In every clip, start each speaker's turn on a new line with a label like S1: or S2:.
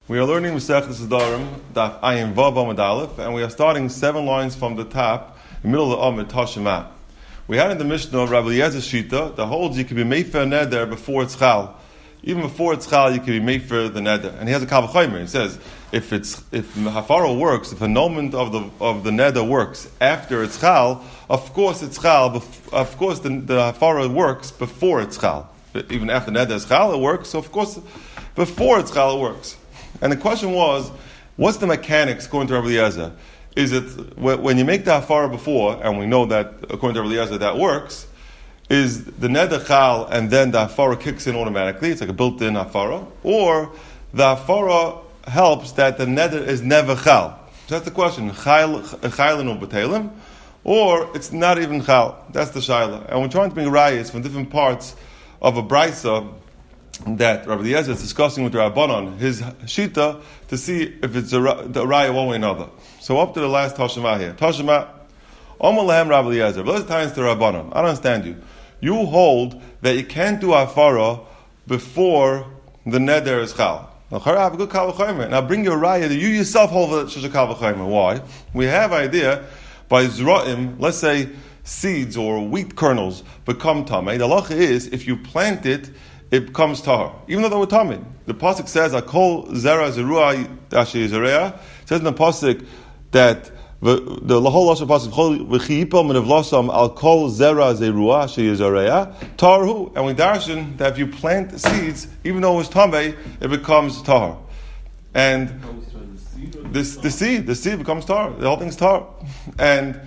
S1: We are learning Masechet Sidarim, Daf Ayin Vav Amud Aleph, and we are starting 7 lines from the top, the middle of the Amud Tashema. We had in the Mishnah of Rabbi Eliezer Shita that holds you can be mefer neder before it's chal. Even before it's chal, you can be mefer the neder. And he has a Kal V'chomer. He says if hafara works, if a moment of the neder works after it's chal, of course it's chal. Of course the hafara works before it's chal. Even after neder is chal, it works. So of course before it's chal, it works. And the question was, what's the mechanics according to Rabbi Eliezer? Is it when you make the hafara before, and we know that according to Rabbi Eliezer that works, is the neder chal and then the hafara kicks in automatically? It's like a built-in hafara, or the hafara helps that the neder is never chal. So that's the question: chayilin or b'telim, or it's not even chal. That's the shaila. And we're trying to bring rayas from different parts of a brisa that Rabbi Eliezer is discussing with the Rabbanon, his shita, to see if it's the raya one way or another. So up to the last Tashema here. Tashema, Omer Lahem Rabbi Eliezer. But let's tie into the Rabbanon. I don't understand you. You hold that you can't do hafara before the neder is chal. Now, I have a good Kal V'chomer. Now bring your raya that you yourself hold that it's a Kal V'chomer. Why? We have idea by Zra'im, let's say seeds or wheat kernels become tamei. The halacha is, if you plant it, it becomes tahor, even though they were tamei. The pasuk says, "Akol zera zerua asher yizareah." It says in the pasuk that the whole lashon pasuk v'chiyipol min avlasam al kol zera zerua asher yizareah tarhu. And we darshan that if you plant seeds, even though it was tamei, it becomes tahor. And the seed becomes tahor. The whole thing's tahor. And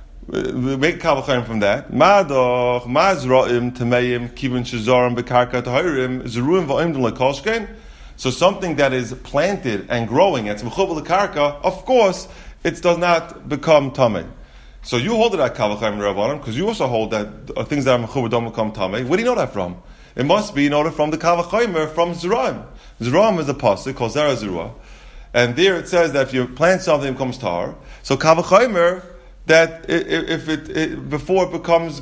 S1: we make Kal V'chomer from that. Ma'adoch, ma'azra'im, temeim, kivin shezarim, bekarka tahirim, zeruim va'imdim lekolshkein. So something that is planted and growing, it's mechuv lekarka, of course, it does not become tamei. So you hold it at Kal V'chomer Rabbanim, because you also hold that things that are mechuv don't become tamei. Where do you know that from? It must be, you know that from the Kal V'chomer, from Zera'im. Zera'im is a pasuk called Zera Zerua. And there it says that if you plant something, it becomes tar. So Kal V'chomer, that if it before it becomes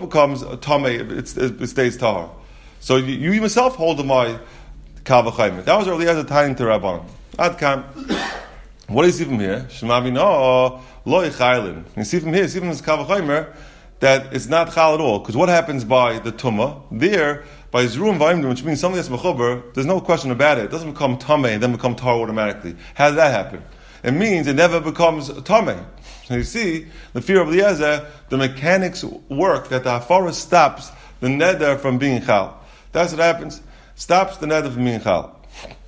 S1: tamei, it stays tahor. So you yourself hold the my Kal V'chomer. That was earlier as a tying to Rabbanon. Adkan. What do you see from here? Shema v'no lo yichaylin. You see from here, this Kal V'chomer, that it's not chal at all. Because what happens by the tumah there, by zruim v'imdim, which means something that's mechuber, there's no question about it. It doesn't become tamei and then become tar automatically. How did that happen? It means it never becomes tamei. So you see, the fear of Eliezer, the mechanics work that the hafara stops the neder from being chal. That's what happens. Stops the neder from being chal.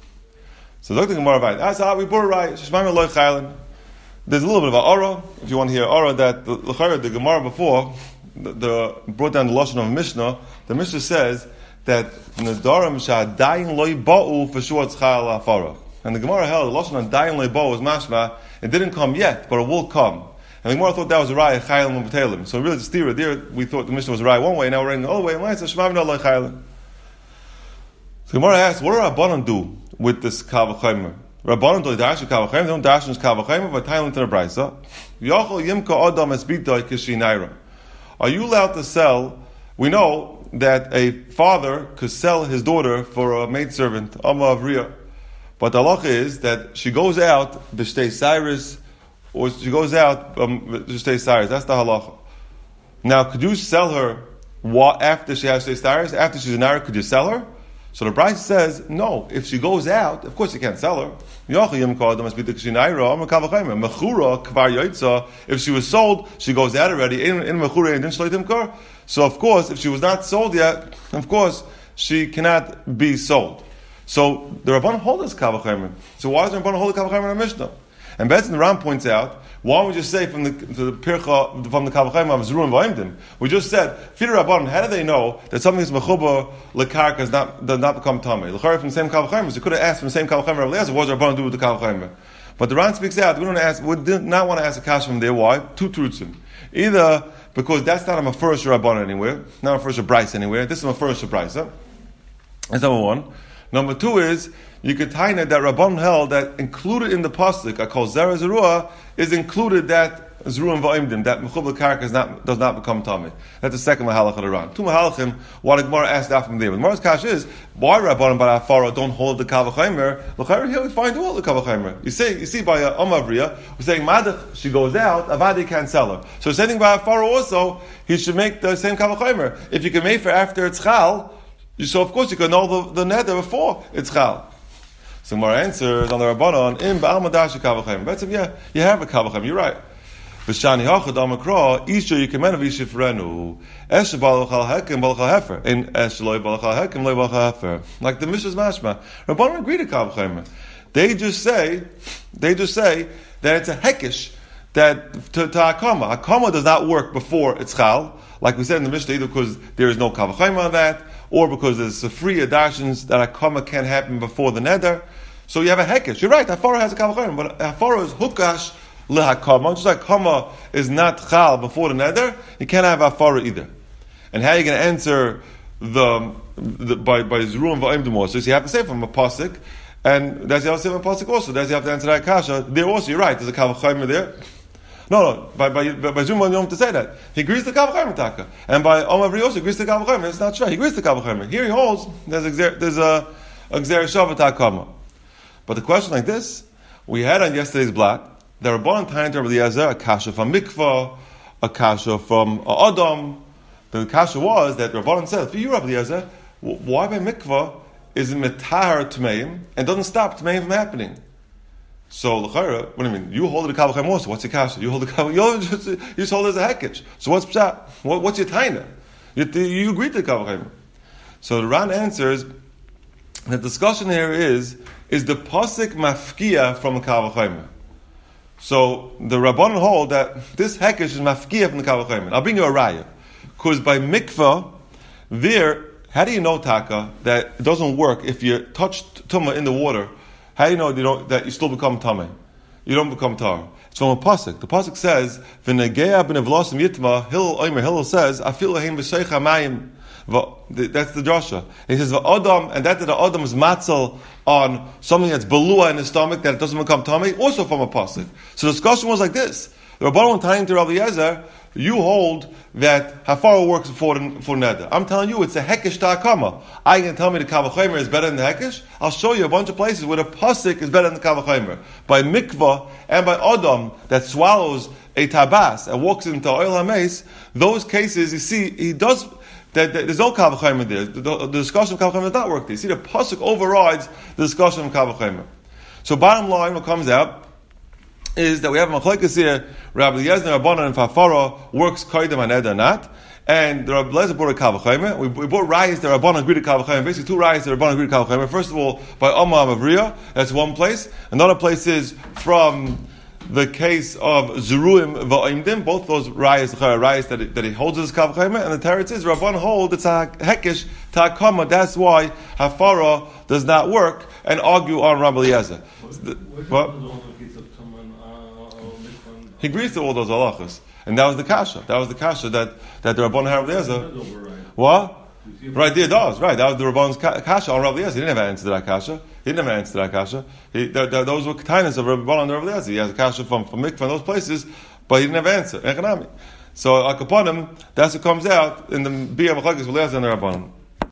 S1: So look at the Gemara right. That's how we brought it right. There's a little bit of an aura, if you want to hear aura, that the Gemara before brought down the lashon of Mishnah. The Mishnah says that nedarim sha'adayin lo yiba'u for sure it's chal hafara. And the Gemara held the lashon on dayin lo yiba'u was mashma. It didn't come yet, but it will come. And the Gemara thought that was a raya chaylim and b'telim. So really, the stira there, we thought the Mishnah was a raya one way. Now we're in the other way. And like so, Shema v'no lo chaylim. So the Gemara asked, what do Rabbanon do with this Kal V'chomer? Rabbanon do dash Kal V'chomer. They don't dash Kal V'chomer, but taylim to the brisa. Yachol yimka adam esbitoi kishinayra. Are you allowed to sell? We know that a father could sell his daughter for a maidservant, Amma Avriya. But the halacha is that she goes out, b'shtei Cyrus, or she goes out, b'shtei Cyrus. That's the halacha. Now, could you sell her after she has shtei Cyrus? After she's a naira, could you sell her? So the Bryce says, no. If she goes out, of course you can't sell her. If she was sold, she goes out already. So of course, if she was not sold yet, of course, she cannot be sold. So the Rabbanon hold this Kal V'chomer. So why does the Rabbanon hold the Kal V'chomer in the Mishnah? And Betzin the Ram points out, why don't we just say from the Pircha, from the Kal V'chomer of Zeruim v'imdim? We just said, Fida Rabbanon, how do they know that something is mechuba lekarka does not become tamei? L'chari from the same Kal V'chomer, so they could have asked from the same Kal V'chomer of Eliezer, what does Rabbanon do with the Kal V'chomer? But the Ram speaks out, we do not want to ask a kasha from there. Why? Two truths. Either because that's not a mafurish Rabbanon anywhere, not a mafurish Bryce anywhere. This is a mafurish Bryce. That's number one. Number two is, you could tie it that Rabbanon held that included in the pasuk, I call Zera Zerua, is included that Zeruim Va'imdim, that Mechubal Karka does not become Tamei. That's the second Mahalach of the Ran. Two Mahalachim, what the Gemara asked out from there. The Gemara's Kash is, why Rabbanan by Afara don't hold the Kavachimer? L'chayr, here we find all the Kavachimer. You see by Omavriya, we're saying, Madach, she goes out, Avadi can't sell her. So same thing by Afara also, he should make the same Kavachimer. If you can make for after it's Chal, so of course you can know the nether before it's Chal. So Gemara answers on the Rabbanon, Im Ba'al Madashi Kavachimer. But yeah, you have a Kavachimer, you're right. V'shani hachad amakra, isha yikemen v'yishifrenu, eshe balachal hekem balachal hefer, and eshe loy balachal hekem loy balachal hefer. Like the Mishra's mashma. Rabbanon agree to Kavachimer. They just say that it's a hekish, that to Hakama. Hakama does not work before it's Chal, like we said in the Mishnah, either because there is no Kavachimer on that, or because there's a free adashins that Hakama can't happen before the Neder. So you have a hekish. You're right, Hafara has a Kavachimer, but Hafara is hukash lehakama. Just like Kama is not Chal before the Neder, you can't have Hafara either. And how are you going to answer by Zeruim Va'imdim also? So you have to say from a pasuk, and that's you have to say from a pasuk also. That's you have to answer that kasha. There also, you're right. There's a Kavachimer there. No. By Zeruim you don't have to say that. He agrees to Kavachimer taka, and by Omavri also agrees to Kavachimer. It's not true. He agrees to Kavachimer. Here he holds there's a Gzer Shavat Hakama. But the question like this, we had on yesterday's block, the Rabbanan Tainat Rabbi Eliezer, a kasha from Mikvah, a kasha from Adam. The kasha was that Rabbanan said, for you, Rabbi Eliezer, why by Mikvah is it metahar Tmeim and doesn't stop Tmeim from happening? So, l'chayra, what do you mean? You hold the Kavachem also. What's the kasha? You hold the Kavachem, you just hold it as a hekich. So what's pshat? What's your taina? You agree to the Kavachem. So the Ran answers, the discussion here is the pasuk mafkia from the Kavachem. So the Rabbanan hold that this hekesh is mafkia from the Kavachimer. I'll bring you a raya. Because by mikvah, there, how do you know, Taka, that it doesn't work if you touch tumah in the water? How do you know that you still become tameh? You don't become tar. It's from a pasuk. The pasuk says, "V'negeya b'nevlosim yitma." Hillel says, "Afil lahem b'sheicha mayim." That's the drasha. He says Adam, and that the Adam is matzel on something that's belua in his stomach that it doesn't become tummy, also from a pasuk. So the discussion was like this: the Rabbanon tying to Rabbi Eliezer, you hold that Hafara works for neder. I'm telling you, it's a hekesh ta'akama. I can tell me the Kavachimer is better than the hekesh. I'll show you a bunch of places where the pasuk is better than the Kavachimer. By mikvah and by Adam that swallows a tabas and walks into oil hameis, those cases you see he does. There's no Kavachimer there. The discussion of Kavachimer does not work there. You see, the pasuk overrides the discussion of Kavachimer. So bottom line, what comes out is that we have a machlekes here. Rabbi Eliezer and Rabbanan and Hafara works kaidem and eder not, and the Rabbi Eliezer brought a Kavachimer. We brought rayas that Rabbanan agreed to Kavachimer. Basically, two rayas that Rabbanan agreed to Kavachimer. First of all, by Omar Mavriya, that's one place. Another place is from the case of Zeruim Va'imdim, both those rayas that he holds as Kavachimer, and the Teretz is Rabban hold it's a hekish ta'akama. That's why Hafara does not work, and argue on Rabbi Eliezer. He agrees to all those halachas, and that was the kasha. That was the kasha that the Rabban had Rabbi Eliezer. What? Right there, it does. Right, that was the Rabban's kasha on Rabbi Eliezer. He didn't have an answer to that kasha. Those were kindness of Rabban and Rabbi Eliezer. He has a kasha from mikvah and those places, but he didn't have an answer. Economic. So, upon him, that's what comes out in the Biyah Machlekes Eliezer and the Rabban.